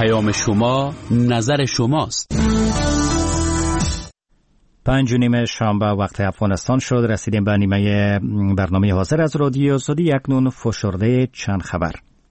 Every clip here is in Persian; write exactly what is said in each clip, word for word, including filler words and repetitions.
پیام شما نظر شماست. پنج و نیم شنبه وقت افغانستان شد. رسیدیم به نیمه برنامه حاضر از رادیو آزادی. اکنون فشرده چند خبر.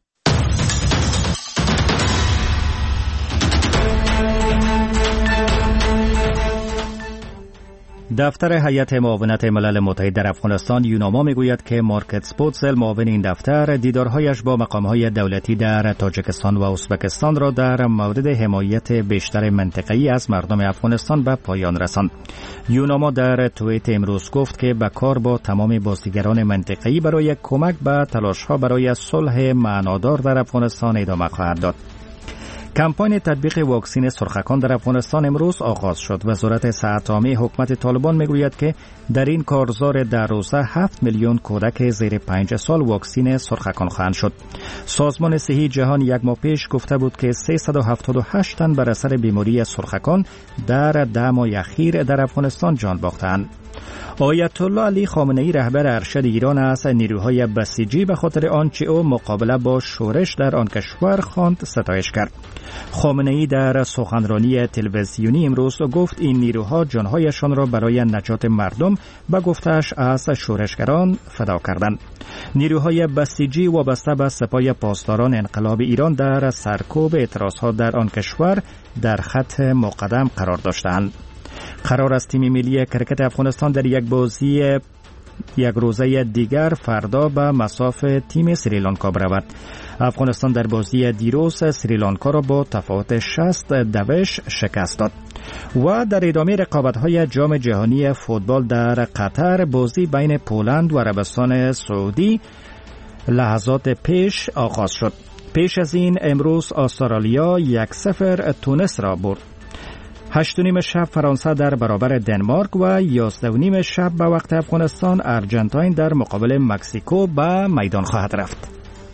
دفتر هیئت معاونت ملل متحد در افغانستان یوناما میگوید که مارکت سپوتزل معاون این دفتر دیدارهایش با مقامهای دولتی در تاجیکستان و ازبکستان را در مورد حمایت بیشتر منطقه‌ای از مردم افغانستان به پایان رساند. یوناما در توییت امروز گفت که به کار با تمام بازیگران منطقه‌ای برای کمک به تلاش‌ها برای صلح معنادار در افغانستان ادامه خواهد داد. کمپاین تطبیق واکسن سرخکان در افغانستان امروز آغاز شد. وزارت صحت عامه حکومت طالبان میگوید که در این کارزار در روزه هفت میلیون کودک زیر پنج سال واکسن سرخکان خواهند شد. سازمان صحی جهان یک ماه پیش گفته بود که سیصد و هفتاد و هشت تن بر اثر بیماری سرخکان در ده ماه اخیر در افغانستان جان باختند. آیت الله علی خامنه‌ای رهبر ارشد ایران از نیروهای بسیجی به خاطر آنچه او مقابله با شورش در آن کشور خواند ستایش کرد. خامنه‌ای در سخنرانی تلویزیونی امروز گفت این نیروها جانهایشان را برای نجات مردم به گفته‌اش از شورشگران فدا کردند. نیروهای بسیجی وابسته به سپاه پاسداران انقلاب ایران در سرکوب اعتراضها در آن کشور در خط مقدم قرار داشتند. قرار است تیم ملی کرکت افغانستان در یک بازی یک روزه دیگر فردا به مصاف تیم سریلانکا برود. افغانستان در بازی دیروز سریلانکا را با تفاوت شصت دوش شکست داد. و در ادامه رقابت‌های جام جهانی فوتبال در قطر بازی بین پولند و عربستان سعودی لحظات پیش آغاز شد. پیش از این امروز استرالیا یک صفر تونس را برد. هشت و نیم شب فرانسه در برابر دنمارک و یازده و نیم شب به وقت افغانستان ارجنتاین در مقابل مکزیکو به میدان خواهد رفت.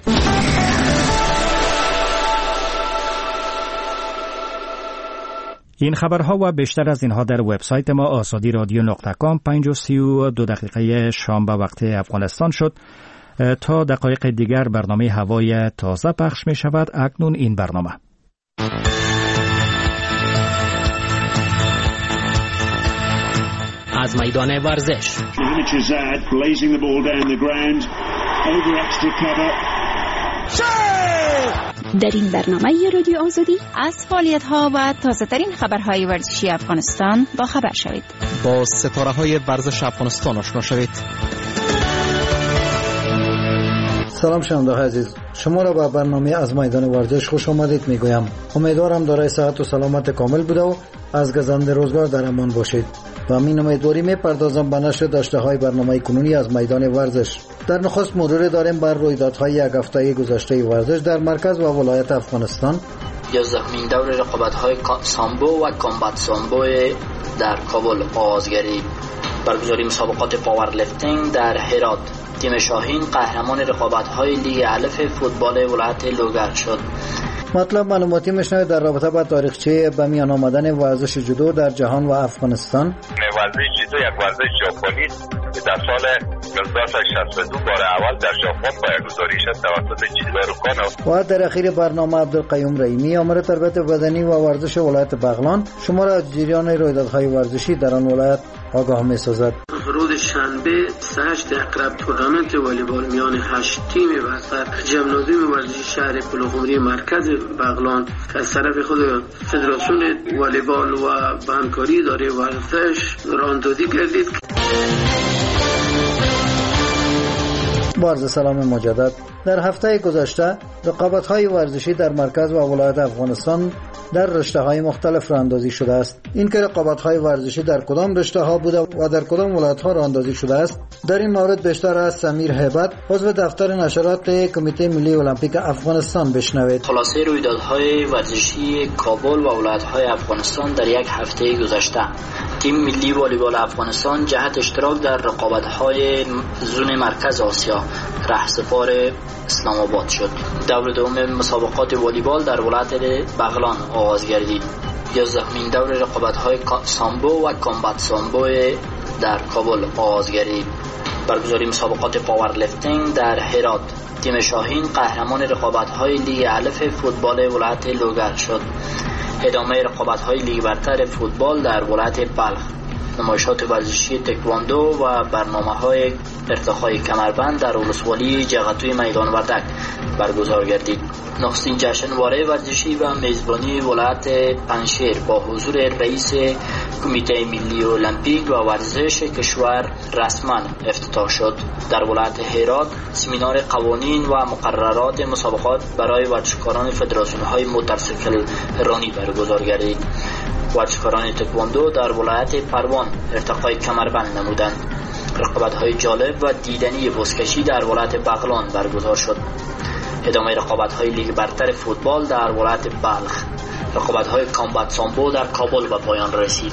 این خبرها و بیشتر از اینها در وبسایت ما آزادی رادیو نقطه کام. پنج و سی و دو دقیقه شام به وقت افغانستان شد. تا دقایق دیگر برنامه هوای تازه پخش می شود. اکنون این برنامه از میدان ورزش. در این برنامه رادیو آزادی از فعالیت‌ها و تازه‌ترین خبرهای ورزشی افغانستان با خبر شوید. با ستاره‌های ورزش افغانستان آشنا شوید. سلام شنونده‌های عزیز، شما را به برنامه از میدان ورزش خوش آمدید میگویم. امیدوارم دارای صحت و سلامت کامل بوده و از گزند روزگار در امان باشید. و همین امیدواری میپردازم به نشر داشته‌های برنامه کنونی از میدان ورزش. در نخست مرور داریم بر رویدادهای یک هفته گذشته ورزش در مرکز و ولایت افغانستان. یازدهمین دور رقابت‌های سامبو و کامبات سامبو در کابل آغاز گردید. برگزاری مسابقات پاور لفتینگ در هرات. تیم شاهین قهرمان رقابت‌های لیگ الف فوتبال ولایت لوگر شد. مطلب معلوماتی میشنوید در رابطه با تاریخچه به میان آمدن ورزش جودو در جهان و افغانستان. ورزش جودو یک ورزش ژاپنی است که در سال هزار و نهصد و شصت و دو بار اول در ژاپن پایه‌گذاری شد توسط جیدارو کانو. و در اخیر برنامه عبدالقیوم رحیمی آمر تربیت بدنی و ورزش ولایت بغلان شما را از جریان رویدادهای ورزشی در آن ولایت آگاه می‌سازد. روز شنبه سهشت اقرب تورنمنت والیبال میان هشت تیم وسط ژیمنازیوم ورزشی شهر پلخمری مرکز بغلان که از طرف خود فدراسیون والیبال و همکاری اداره ورزش راهاندازی کردید. با عرض سلام مجدد. در هفته گذشته رقابت‌های ورزشی در مرکز و ولایت افغانستان در رشته‌های مختلف راهاندازی شده است. این که رقابت‌های ورزشی در کدام رشته‌ها بوده و در کدام ولایت‌ها راهاندازی شده است، در این مورد بیشتر از سمیر هیبت، عضو دفتر نشرات کمیته ملی المپیک افغانستان بشنوید. خلاصه رویدادهای ورزشی کابل و ولایت‌های افغانستان در یک هفته گذشته. تیم ملی والیبال افغانستان جهت اشتراک در رقابت‌های زون مرکز آسیا رهسپار اسلام آباد شد. دور دوم مسابقات والیبال در ولایت بغلان آغاز گردید. یازدهمین دور رقابت‌های سامبو و کامبات سامبو در کابل آغاز گردید. برگزاری مسابقات پاورلیفتینگ در هرات. تیم شاهین قهرمان رقابت‌های لیگ الف فوتبال ولایت لوگر شد. ادامه رقابت‌های لیگ برتر فوتبال در ولایت بلخ. نمایشات ورزشی تکواندو و برنامه‌های ارتقای کمربند در ولسوالی جغتوی میدان وردک برگزار گردید. نخستین جشنواره ورزشی و میزبانی ولایت پنشیر با حضور رئیس کمیته ملی المپیک و ورزش کشور رسما افتتاح شد. در ولایت هرات سمینار قوانین و مقررات مسابقات برای ورزشکاران فدراسیون‌های موتورسیکل رانی برگزار گردید. ورزشکاران تکواندو در ولایت پروان ارتقای کمربند نمودند. رقابت‌های جالب و دیدنی بزکشی در ولایت بغلان برگزار شد. ادامه رقابت‌های لیگ برتر فوتبال در ولایت بلخ. رقابت‌های کامبات سامبو در کابل به پایان رسید.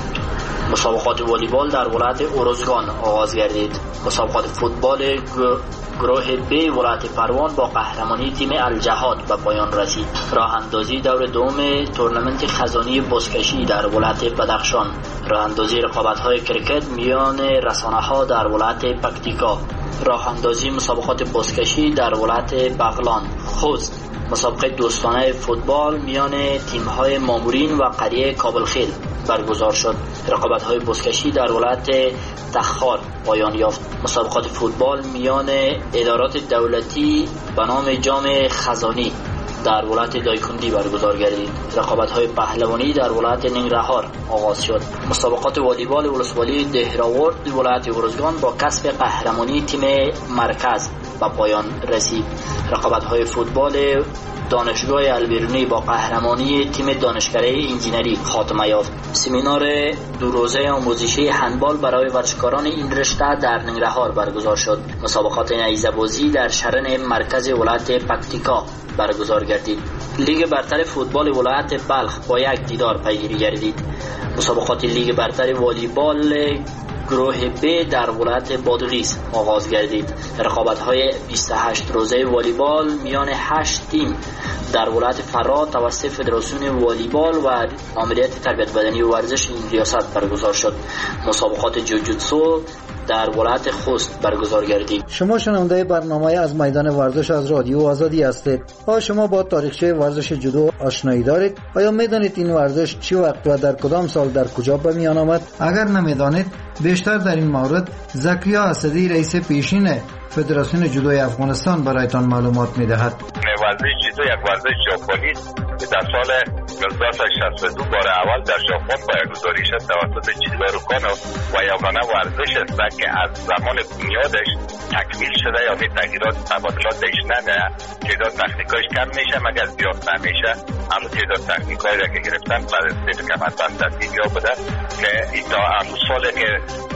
مسابقات والیبال در ولایت اروزگان آغاز گردید. مسابقات فوتبال گروه بی ولایت پروان با قهرمانی تیم الجهاد به پایان رسید. راه اندازی دور دوم تورنمنت خزانی بزکشی در ولایت بدخشان. راه اندازی رقابت‌های کرکت میان رسانه‌ها در ولایت پکتیکا. راه اندازی مسابقات بزکشی در ولایت بغلان. خوست. مسابقه دوستانه فوتبال میان تیم‌های مامورین و قریه کابلخیل برگزار شد. رقابت‌های بزکشی در ولایت تخار پایان یافت. مسابقات فوتبال میان ادارات دولتی به نام جام خزانی در ولایت دایکندی برگزار گردید. رقابت‌های پهلوانی در ولایت ننگرهار آغاز شد. مسابقات والیبال ولسوالی دهراورد ولایت ارزگان با کسب قهرمانی تیم مرکز به پایان رسید. رقابت‌های فوتبال دانشگاه البرونی با قهرمانی تیم دانشکده انجینری خاتمه یافت. سمینار دو روزه آموزشی هندبال برای ورزشکاران این رشته در ننگرهار برگزار شد. مسابقات نیزه‌بازی در شرن مرکز ولایت پکتیکا برگزار گردید. لیگ برتر فوتبال ولایت بلخ با یک دیدار پیگیری گردید. مسابقات لیگ برتر والیبال گروه ب در ولایت بادغیس آغاز گردید. رقابت‌های بیست و هشت روزه والیبال میان هشت تیم در ولایت فرات توسط فدراسیون والیبال و ماموریت تربیت بدنی و ورزش این ریاست برگزار شد. مسابقات جوجوتسو در ولایت خوست برگزار گردید. شما شنونده برنامه از میدان ورزش از رادیو آزادی هستید. آیا شما با تاریخچه ورزش جودو آشنایی دارید؟ آیا میدانید این ورزش چی وقت و در کدام سال در کجا به میان آمد؟ اگر نمیدانید بیشتر در این مورد زکریا اسدی رئیس پیشین فدراسیون جودوی افغانستان برایتان معلومات میدهد. ورزش جودو یک ورزش ژاپنی که در سال هزار و نهصد و شصت و دو بار اول در ژاپن پایه‌گذاری شد توسط جیدارو کانو و یگانه ورزش است که از زمان بنیادش تکمیل شده، یعنی تغییرات تبادلاتش نمیه، تعداد تکنیکایش کم میشه مگر زیاد نمیشه. اما تعداد تکنیکایی را که گرفتن بعد از سه کمربند ترتیب یافته که این تا همون سالی که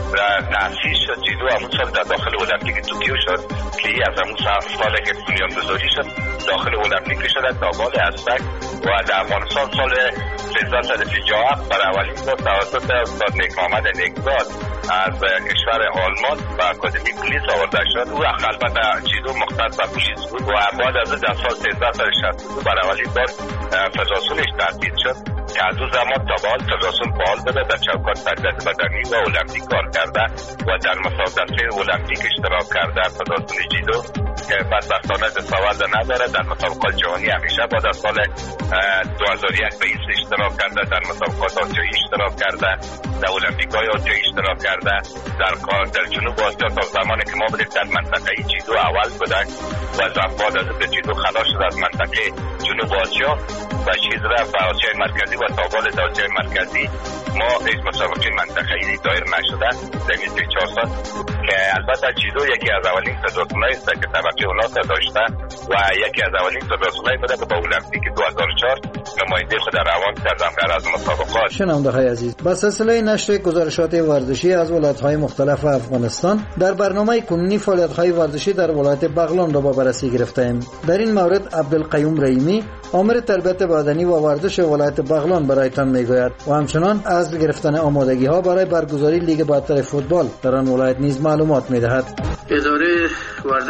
تأسیس شد جودو همون سال در داخل المپیک توکیو شد که این از همون سالی که بنیانگذاری شد داخل المپیک شده تا بال اسبک و در افغانستان سال سیزده صد و سی و هفت برای اولین بار توسط استاد نیک محمد نیکزاد از کشور آلمان و اکادمی پلیس آورده شد. او البته جودو مختص به پلیس بود و بعد از در سال سیزده صد و شصت و دو برای اولین بار فدراسیونش تأسیس شد که از اون زمان تا به حال فدراسیون فعال بوده، در چوکات تربیت بدنی و المپیک کار کرده و در مسابقات المپیک اشتراک کرده. فدراسیون جودو که بدبختانه دستاورد نداره، در مسابقات جهانی همیشه بعد از سال دو هزار و یک به ایست اشتراک کرده، در مسابقات آسیایی اشتراک کرده، در المپیک‌های آسیایی اشتراک کرده. در در جنوب آسیا تا زمانی که ما بودیم در منطقه جودو اول بودن و بعد از اینکه جودو خلاص شد از منطقه جنوب آسیا و چیز رفت به آسیای مرکزی و تا بال آسیای مرکزی ما هیچ مسابقه منطقه‌ای دایر نشده در این سه چهار سال که البته جودو یکی از اولین فدراسیون‌هایی است که طبقه اونا داشته و یکی از اولین فدراسیون‌هایی بوده که با المپیک دو هزار و چهار نماینده خود روان کردن در از مسابقات. شنونده‌های عزیز، با سلسله نشر گزارشات ورزشی از ولایت‌های مختلف افغانستان در برنامه کنونی فعالیت‌های ورزشی در ولایت بغلان را با بررسی گرفتیم. در این مورد عبدالقیوم رحیمی آمر تربیت بدنی و ورزش ولایت بغلان برایتان میگوید و همچنان از گرفتن آمادگی‌ها برای برگزاری لیگ برتر فوتبال در آن ولایت نیز معلومات میدهد. اداره ورزش ولایت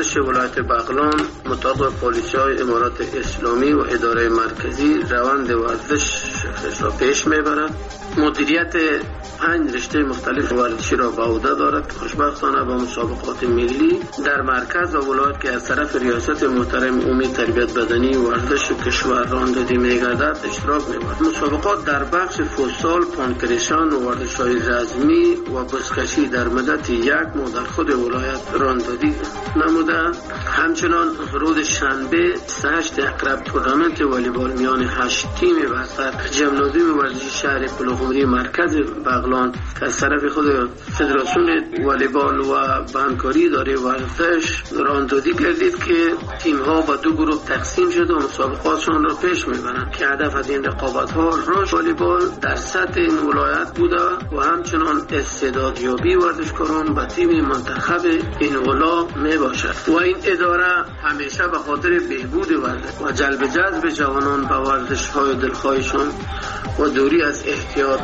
ولایت بغلان مطابق پالیسی‌های امارات اسلامی و اداره مرکزی روند ورزش را پیش میبرد. مدیریت پنج رشته مختلف ورزشی را به عهده دارد. خوشبختانه با مسابقات ملی در مرکز و ولایت که از طرف ریاست محترم امید تربیت بدنی و ورزش کشور راه داده می‌گردد اشتراک می‌برد. مسابقات در بخش فوتسال، پانکرشان و ورزش‌های رزمی و بزکشی در مدت یک ماه در خود ولایت راه دادی نموده. همچنان روز شنبه هشت اقرب تورنمنت والیبال میان هشت تیم بستر ژیمنازیوم ورزشی شهر پلخمری مرکز بغلان که از طرف خود فدراسیون والیبال و همکاری اداره ورزش راهندازی کردید که تیم‌ها با دو گروه تقسیم شده و مسابقاتشان را پیش میبرند که هدف از این رقابت‌ها رشد والیبال در سطح این ولایت بوده و همچنان استعدادیابی ورزشکاران به تیم منتخب این ولا میباشد و این اداره همیشه به خاطر بهبود ورزش و جلب جذب جوانان به ورزش‌های دلخواهشان و دوری از احتیاط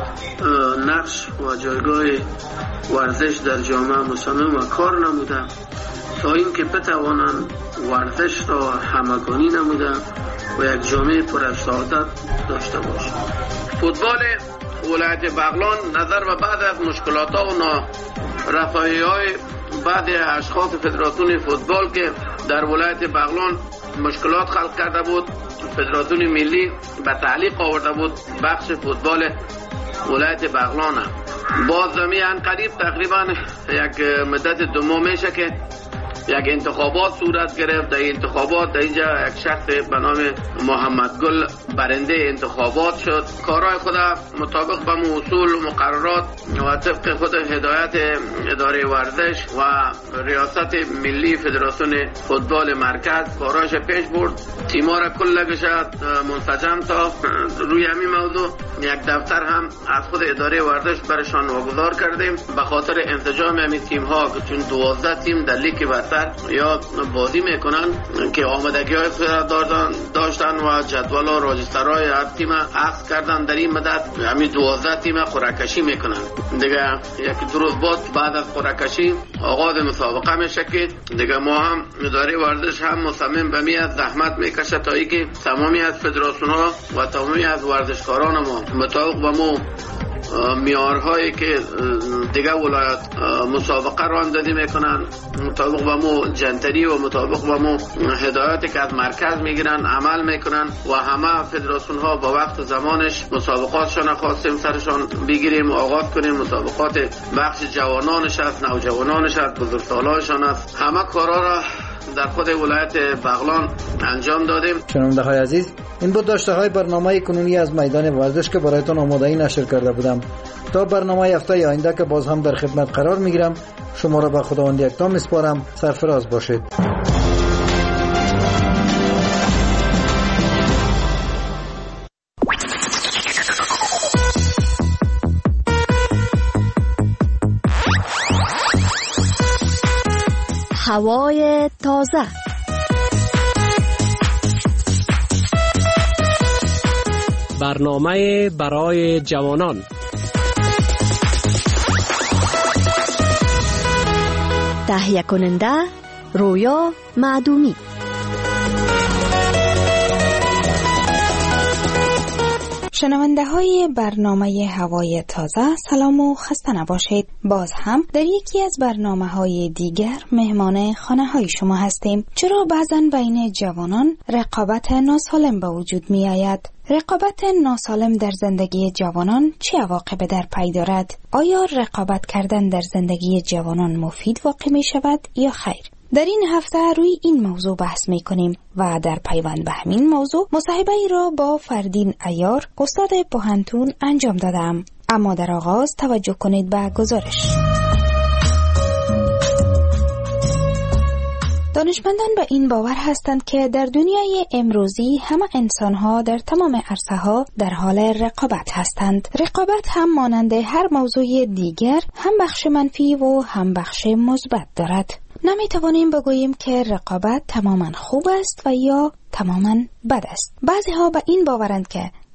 نقش و جایگاه ورزش در جامعه مصمم و کار نموده تا اینکه بتوانند ورزش را همگانی نموده و یک جامعه پر از سعادت داشته باشد. فوتبال ولایت بغلان نظر به بعد از مشکلات ها و نارفاهی های بعضی اشخاص فدراسیون فوتبال که در ولایت بغلان مشکلات خلق کرده بود، فدراسیون ملی به تعلیق آورده بود بخش فوتبال ولایت بغلان. باز زمین قریب تقریبا یک مدت دو ماه میشه که یک انتخابات صورت گرفت. در انتخابات در اینجا یک شخص به نام محمد گل برنده انتخابات شد. کارهای خود مطابق به اصول و مقررات و طبق خود هدایت اداره ورزش و ریاست ملی فدراسیون فوتبال مرکز کارهاش پیش برد. تیم‌ها را کلش منسجم تا روی همین موضوع یک دفتر هم از خود اداره ورزش برشان واگذار کردیم به خاطر انسجام همین تیم‌ها که چون دوازده تیم در لیگ برتر یا بازی میکنن که آمادگی های خود داشتن و جدول و راجسترهای هر تیم عکس کردن. در این مدت همین دوازده تیم قرعه‌کشی میکنن دیگه. یک دو روز بعد از قرعه‌کشی آغاز مسابقه میشه که دیگه ما هم اداره ورزش هم مصمم به میاد زحمت میکشه تا اینکه تمامی از فدراسیون ها و تمامی از ورزشکاران ما مطابق با ما میارهایی که دیگه ولایت مسابقه راندازی میکنن مطابق با مو جنتری و مطابق با مو هدایتی که از مرکز میگیرن عمل میکنن و همه فدراسیون ها با وقت زمانش مسابقاتشان خواستیم سرشان بگیریم و آغاز کنیم. مسابقات بخش جوانانش است، نوجوانانش است، بزرگسالانشان است، همه کارا را در خود ولایت بغلان انجام دادیم. شنونده های عزیز، این بود داشته های برنامه کنونی از میدان ورزش که برایتان آماده‌ای نشر کرده بودم. تا برنامه هفته آینده که باز هم در خدمت قرار میگیرم، شما را به خداوند یکتا میسپارم. سرفراز باشید. هوای تازه. برنامه برای جوانان. تهیه کننده رویا معدومی. شنونده های برنامه هوای تازه، سلام و خسته نباشید. باز هم در یکی از برنامه های دیگر مهمان خانه های شما هستیم. چرا بعضا بین جوانان رقابت ناسالم به وجود می آید؟ رقابت ناسالم در زندگی جوانان چه عواقب در پی دارد؟ آیا رقابت کردن در زندگی جوانان مفید واقع می شود یا خیر؟ در این هفته روی این موضوع بحث می کنیم و در پیوند به همین موضوع مصاحبه ای را با فردین عیار، استاد پوهنتون انجام دادم. اما در آغاز توجه کنید به گزارش. دانشمندان به این باور هستند که در دنیای امروزی همه انسان‌ها در تمام عرصه‌ها در حال رقابت هستند. رقابت هم مانند هر موضوع دیگر هم بخش منفی و هم بخش مثبت دارد. نمیتوانیم بگوییم که رقابت تماما خوب است و یا تماما بد است. بعضی ها به این باورند که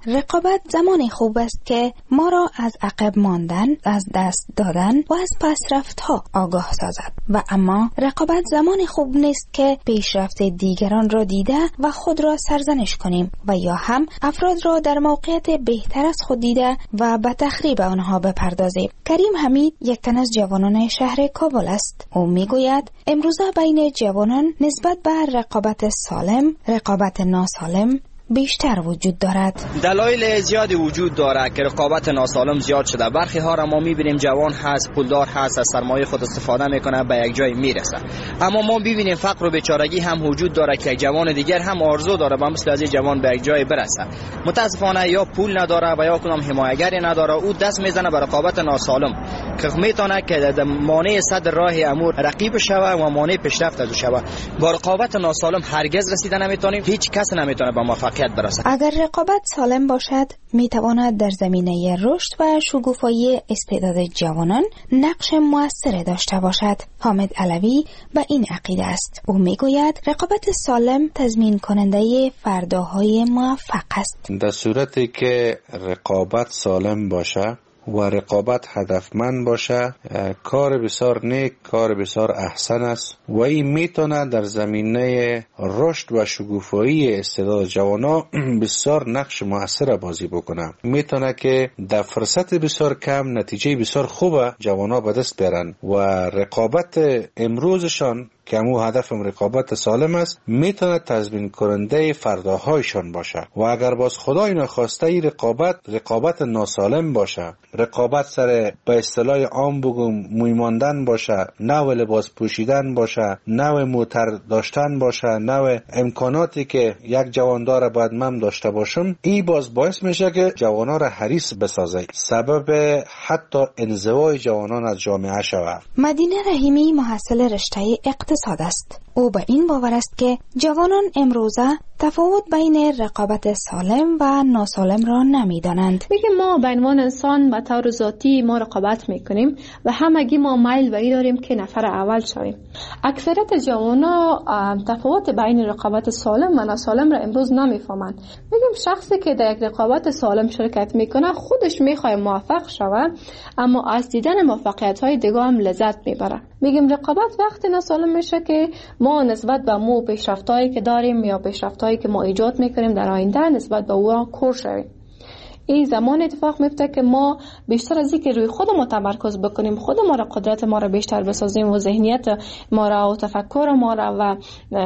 رقابت زمان خوب است که ما را از عقب ماندن، از دست دادن و از پسرفت ها آگاه سازد و اما رقابت زمان خوب نیست که پیشرفت دیگران را دیده و خود را سرزنش کنیم و یا هم افراد را در موقعیت بهتر از خود دیده و به تخریب آنها بپردازیم. کریم حمید یک تن از جوانان شهر کابل است. او میگوید امروزه بین جوانان نسبت به رقابت سالم، رقابت ناسالم بیشتر وجود دارد. دلایل زیادی وجود دارد که رقابت ناسالم زیاد شده. برخی ها را ما میبینیم جوان هست، پولدار هست، از سرمایه خود استفاده میکنه، به یک جای میرسه. اما ما ببینیم فقر و بیچارگی هم وجود داره که یک جوان دیگر هم آرزو داره به مثل از این جوان به یک جای برسه. متاسفانه یا پول نداره و یا کدام حمایتگری نداره، او دست میزنه به رقابت ناسالم که میتونه که مانع صد راه امور رقیب شوه و مانع پیشرفت از شوه. با رقابت ناسالم هرگز رسیدن نمیتونیم، هیچ کس نمیتونه به موفقیت برسه. اگر رقابت سالم باشد میتواند در زمینه رشد و شکوفایی استعداد جوانان نقش موثر داشته باشد. حامد علوی به این عقیده است. او میگوید رقابت سالم تضمین کننده فرداهای موفق است. در صورتی که رقابت سالم باشه و رقابت هدفمند باشه، کار بسیار نیک، کار بسیار احسن است و این میتونه در زمینه رشد و شکوفایی استعداد جوانا بسیار نقش مؤثر بازی بکنه. میتونه که در فرصت بسیار کم نتیجه بسیار خوبه جوانا به دست بیارن و رقابت امروزشان که همو هدفم رقابت سالم است میتونه تضمین کننده فرداهایشان باشه. و اگر باز خدای نخواسته ای رقابت رقابت ناسالم باشه، رقابت سر به اصطلاح عام بگم موی ماندن باشه، نوع لباس پوشیدن باشه، نوع موتر داشتن باشه، نوع امکاناتی که یک جوان داره باید من داشته باشم، این باز باعث میشه که جوانا را حریص بسازه، سبب حتی انزوای جوانان از جامعه شود. مدینه رحیمی محصل رشته اقتصاد است. او به این باور است که جوانان امروزه تفاوت بین رقابت سالم و ناسالم را نمیدانند. میگه ما به عنوان انسان به طور ذاتی ما رقابت میکنیم و همگی ما میل به این داریم که نفر اول شویم. اکثریت جوانا تفاوت بین رقابت سالم و ناسالم را امروز نمیفهمند. میگم شخصی که در یک رقابت سالم شرکت میکنه خودش میخواد موفق شود، اما از دیدن موفقیت های دیگه هم لذت میبره. میگم رقابت وقتی ناسالم میشه که ما نسبت به مو پیشرفتایی که داریم یا پیشرفتایی که ما ایجاد میکنیم در آینده نسبت به او کور شویم. این زمان اتفاق میفته که ما بیشتر از اینکه روی خود ما تمرکز بکنیم، خود ما را قدرت ما را بیشتر بسازیم و ذهنیت ما را و تفکر ما را و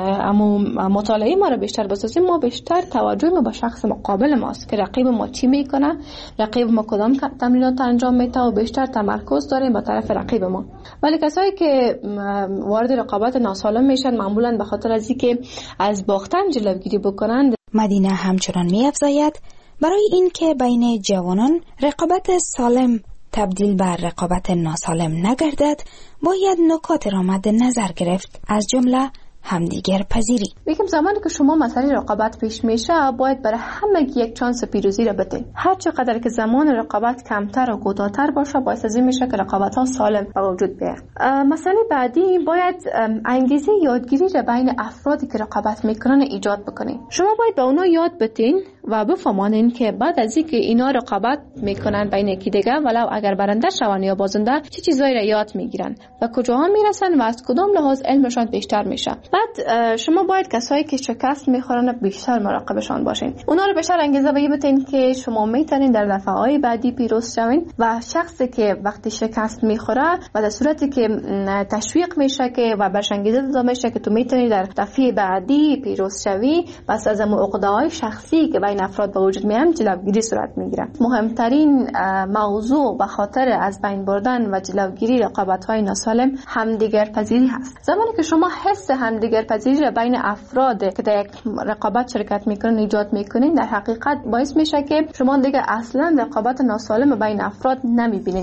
مطالعه ما را بیشتر بسازیم، ما بیشتر توجه ما به شخص مقابل ماست که رقیب ما چی میکنه، رقیب ما کدام تمرینات انجام میده و بیشتر تمرکز داریم به طرف رقیب ما. ولی کسایی که وارد رقابت ناسالم میشن معمولا به خاطر از اینکه از باختن جلوگیری بکنن. مدینه همچنان می‌افزاید برای این که بین جوانان رقابت سالم تبدیل بر رقابت ناسالم نگردد، باید نکات را مد نظر گرفت، از جمله همدیگر پذیری. میگم زمانی که شما مسئله رقابت پیش میشه باید برای همه یک چانس پیروزی را بدید. هر چقدر که زمان رقابت کمتر و کوتاه‌تر باشه باعث از این میشه که رقابت ها سالم به وجود بیاد. مسئله بعدی باید انگیزه یادگیری را بین افرادی که رقابت میکنن ایجاد بکنید. شما باید به اونا یاد بدین و بفهمانین که بعد از اینکه اینا رقابت میکنن بین یکی دیگه، ولو اگر برنده شون یا بازنده، چه چیزایی را یاد میگیرن و کجاها میرسن و از کدام لحاظ علمشان بیشتر میشه. بعد شما باید کسایی که شکست میخورن بیشتر مراقبشان باشین. اونا رو بیشتر انگیزه بدین که شما میتونین در دفعه‌های بعدی پیروز شوین و شخصی که وقتی شکست میخوره و در صورتی که تشویق میشه که و برش انگیزه داده میشه که تو میتونی در دفعه بعدی پیروز شوی، پس از عقده‌های شخصی که بین افراد به وجود میاد جلوگیری صورت میگیره. مهمترین موضوع به خاطر از بین بردن و جلوگیری رقابت‌های ناسالم همدیگر پذیری هست. زمانی که شما حس همدیگر پذیری را بین افراد که در یک رقابت شرکت میکنن ایجاد میکنین، در حقیقت باعث میشه که شما دیگه اصلا رقابت ناسالم بین افراد نمیبینین.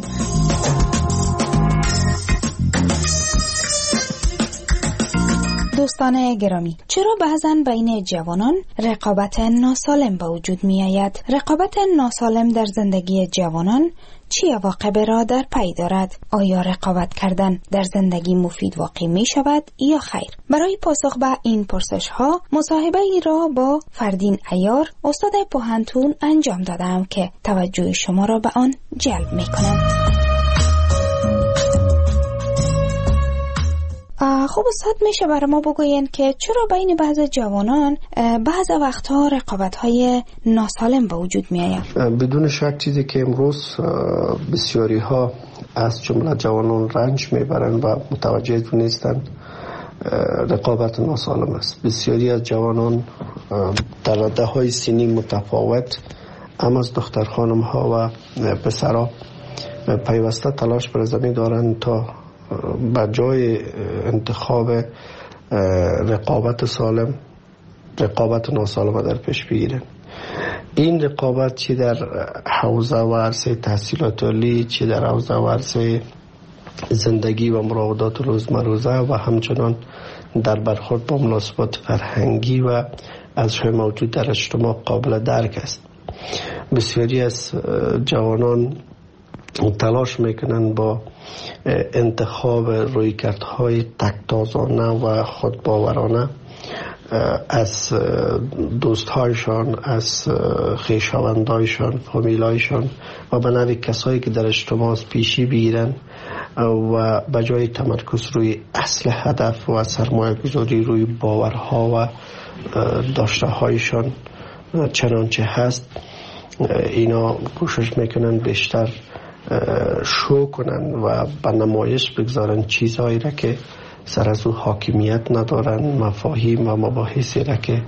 دوستان گرامی، چرا بعضن بین جوانان رقابت ناسالم به وجود می آید؟ رقابت ناسالم در زندگی جوانان چی عواقب را در پی دارد؟ آیا رقابت کردن در زندگی مفید واقع می شود یا خیر؟ برای پاسخ به این پرسش ها مصاحبه ای را با فردین عیار، استاد پوهنتون انجام دادم که توجه شما را به آن جلب می کنم. خب استاد، میشه برای ما بگوین که چرا بین بعض جوانان بعض وقتها رقابت‌های ناسالم به وجود می‌آید؟ بدون شک چیزی که امروز بسیاری ها از جمله جوانان رنج میبرند و متوجه نیستند رقابت ناسالم است. بسیاری از جوانان در رده‌های سنی متفاوت هم از دختر خانم ها و پسرها پیوسته تلاش برزنی دارند تا به جای انتخاب رقابت سالم رقابت ناسالم در پیش بگیرن. این رقابت چی در حوزه و عرصه تحصیلات عالی، چی در حوزه و عرصه زندگی و مراودات روزمروزه و همچنان در برخورد با مناسبات فرهنگی و ازشای موجود در اجتماع قابل درک است. بسیاری از جوانان تلاش میکنن با انتخاب رویکردهای تک‌تازانه و خودباورانه از دوستهایشان، از خویشاوندایشان، فامیلایشان و به نوع کسایی که در اجتماع پیشی بگیرن و به جای تمرکز روی اصل هدف و سرمایه گذاری روی باورها و داشته هایشان چنانچه هست، اینا کوشش میکنن بیشتر شو کنن و به نمایش بگذارن چیزهایی را که سر از او حاکمیت ندارن، مفاهیم و مباحثی را که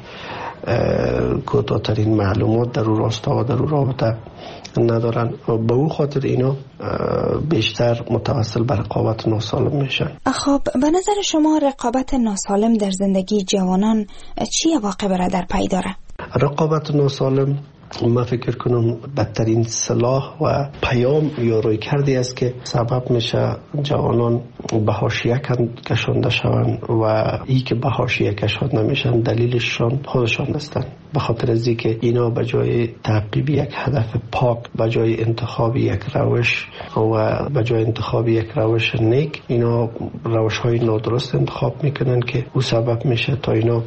کوتاه‌ترین معلومات در او راستا و در او رابطه ندارن. به او خاطر اینا بیشتر متوسل به رقابت ناسالم میشن. خب به نظر شما رقابت ناسالم در زندگی جوانان چی عواقب را در پی داره؟ رقابت ناسالم من فکر کنم بدترین سلاح و پیام یا روی کردی است که سبب میشه جوانان به حاشیه کشانده شوند و ای که به حاشیه کشانده نمیشن دلیلشان خودشان هستند. به خاطر از اینکه اینا به جای تعقیب یک هدف پاک، به جای انتخاب یک روش و به جای انتخاب یک روش نیک، اینا روش های نادرست انتخاب میکنن که او سبب میشه تا اینا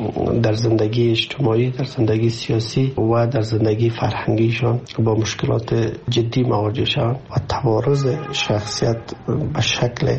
در زندگی اجتماعی، در زندگی سیاسی و در زندگی فرهنگیشان با مشکلات جدی مواجه شوند و توارث شخصیت به شکل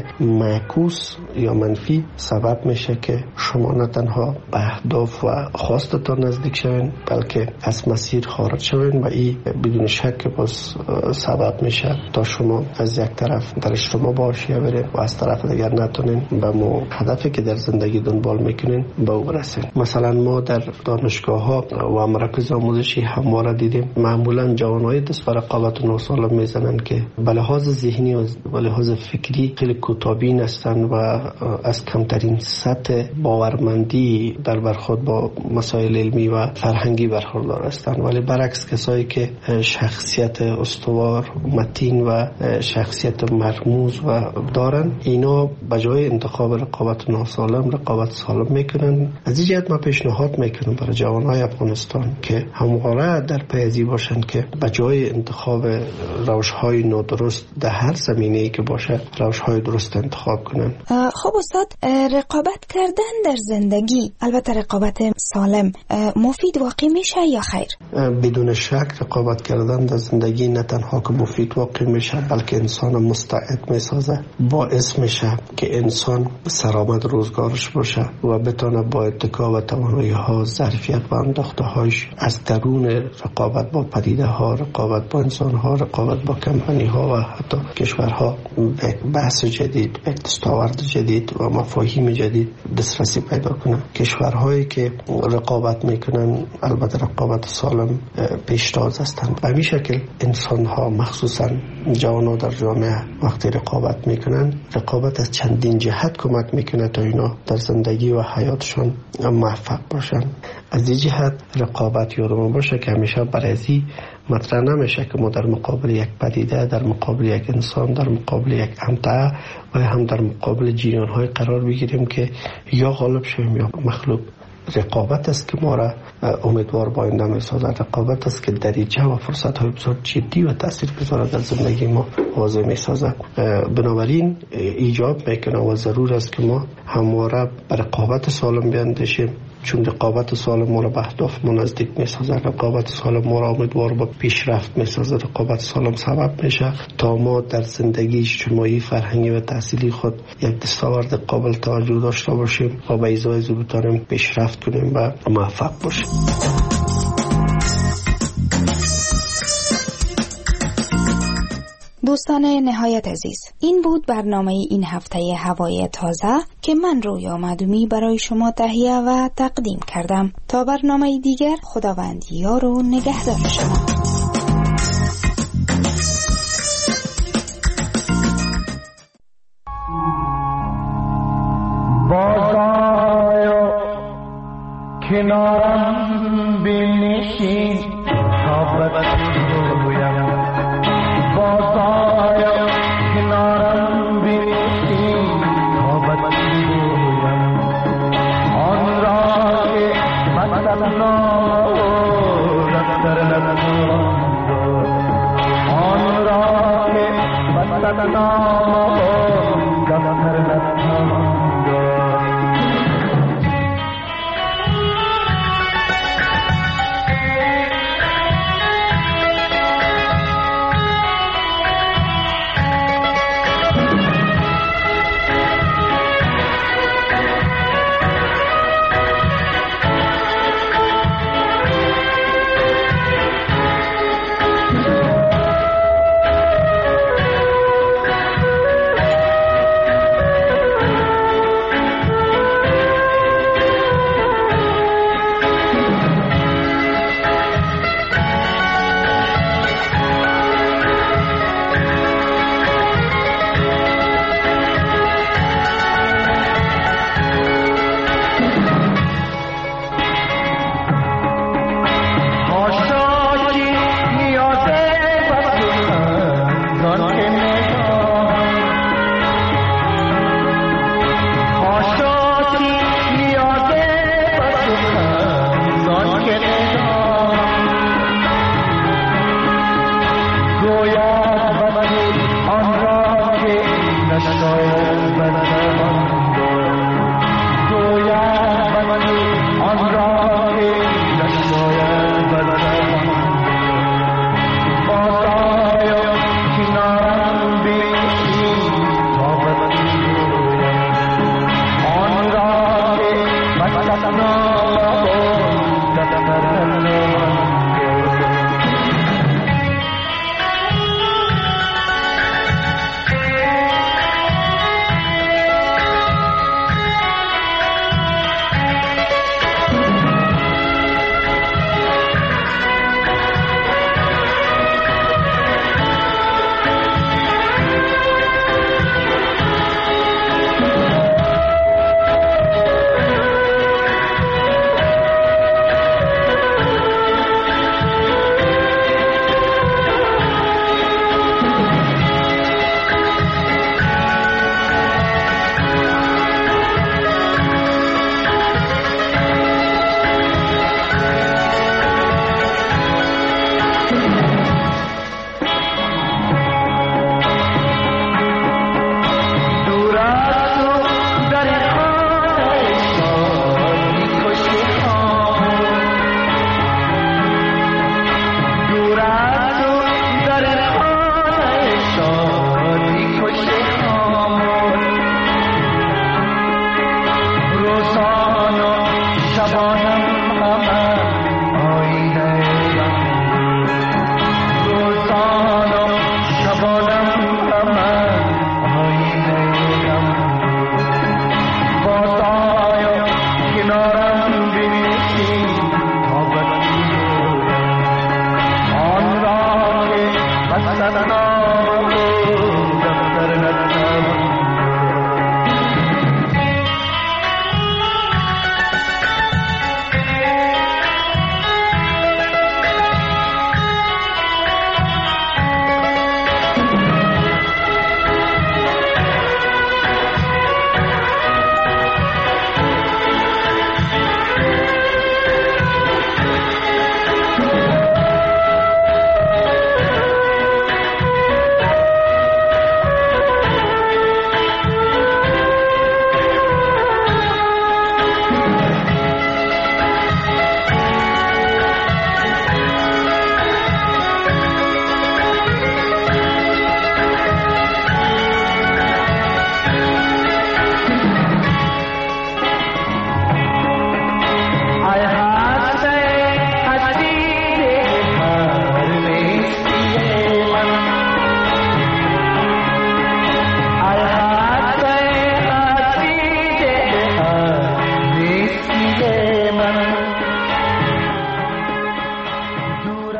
معکوس یا منفی سبب میشه که شما نه تنها به اهداف و خواستتان نزدیک شوین بلکه از مسیر خارج شوین و این بدون شک باز سبب میشه تا شما از یک طرف در اجتماع با حاشیه برین و از طرف دیگر نتونین به مو هدفی که در زندگی دنبال میکنین به او برسین. مثلا ما در دانشگاه ها و مراکز آموزشی همواره دیدیم معمولا جوانای دست به رقابت ناسالم میزنن که به لحاظ ذهنی و به لحاظ فکری خیلی کوتاه‌بین هستند و از کمترین سطح باورمندی در برخورد با مسائل علمی و فرهنگی برخوردار هستند، ولی برعکس کسایی که شخصیت استوار، متین و شخصیت مرموز و دارن، اینا به جای انتخاب رقابت ناسالم رقابت سالم میکنن. از این جهت ما پیشنهاد میکنم برای جوانای افغانستان که همواره در پیازی باشن که به جای انتخاب روش‌های نادرست در هر زمینه‌ای که باشه روش‌های درست انتخاب کنن. خب استاد، رقابت کردن در زندگی، البته رقابت سالم، مفید واقع میشه یا خیر؟ بدون شک رقابت کردن در زندگی نه تنها که مفید واقع میشه بلکه انسان مستعد میسازه، باعث میشه که انسان سرآمد روزگارش باشه و بتونه با اتکا و توانایی ها، ظرفیت و انداخته هاش از درون رقابت با پدیده ها، رقابت با انسان ها، رقابت با کمپانی ها و حتی کشورها به بحث جدید، به دستاورد جدید و مفاهیم جدید دسترسی پیدا کنه. کشورهایی که رقابت میکنن میکنن. البته رقابت سالم پیشتاز هستند. به همین شکل انسان ها مخصوصا جوان ها در جامعه وقتی رقابت میکنن، رقابت از چندین جهت کمک میکنه تا اینا در زندگی و حیاتشان موفق باشن. از این جهت رقابت یادمون باشه که همیشه برازی مطرح نمیشه که ما در مقابل یک پدیده، در مقابل یک انسان، در مقابل یک امتعه و هم در مقابل جریان های قرار بگیریم که یا غالب شویم یا مخلوق. رقابت است که ما را امیدوار با آینده می‌سازد. رقابت است که دریچه و فرصت های بسیار جدی و تاثیرگذار در زندگی ما واضح می‌سازد. بنابراین ایجاب میکنه و ضرور است که ما همواره به رقابت سالم بیاندیشیم، چون رقابت سالم ما را به اهداف ما نزدیک می‌سازد. رقابت سالم ما را امیدوار به پیشرفت می‌سازد. رقابت سالم سبب میشه تا ما در زندگی اجتماعی، فرهنگی و تحصیلی خود یک دستاورد قابل توجه داشته باشیم و به ازای از بتوانیم پیشرفت کنیم و موفق باشیم. دوستان نهایت عزیز، این بود برنامه این هفته هوای تازه که من رویا معدومی برای شما تهیه و تقدیم کردم. تا برنامه دیگر، خداوند یار و نگهدار شما. بازآیا کنارم بنشین تا بگویم، بازآیا کنارم بنشین تا بگویم آن را که مثلا رفتر ندارم، آن را که مثلا